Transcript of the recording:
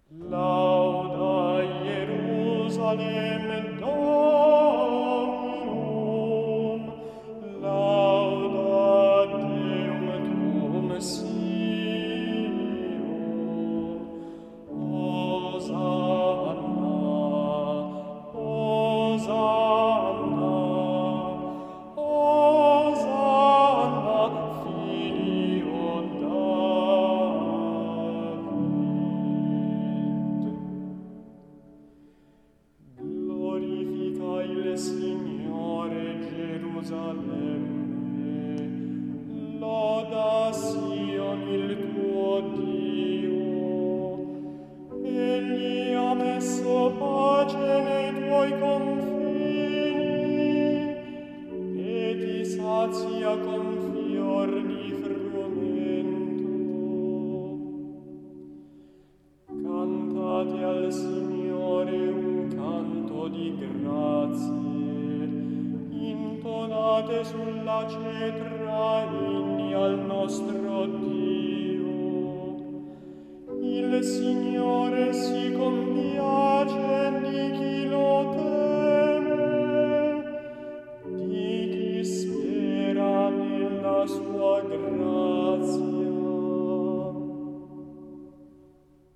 Lauda Jerusalem Dominum, lauda Deum tuum Sion. Hosanna, Hosanna, Hosanna, Filio David. Glorifica il Signore Gerusalemme, loda Sion il tuo Dio. Egli ha messo pace nei tuoi confini e ti sazia con fior di frumento. Cantate al Signore un canto di grazie, intonate sulla cetra inni al nostro Dio. Il Signore si compiace di chi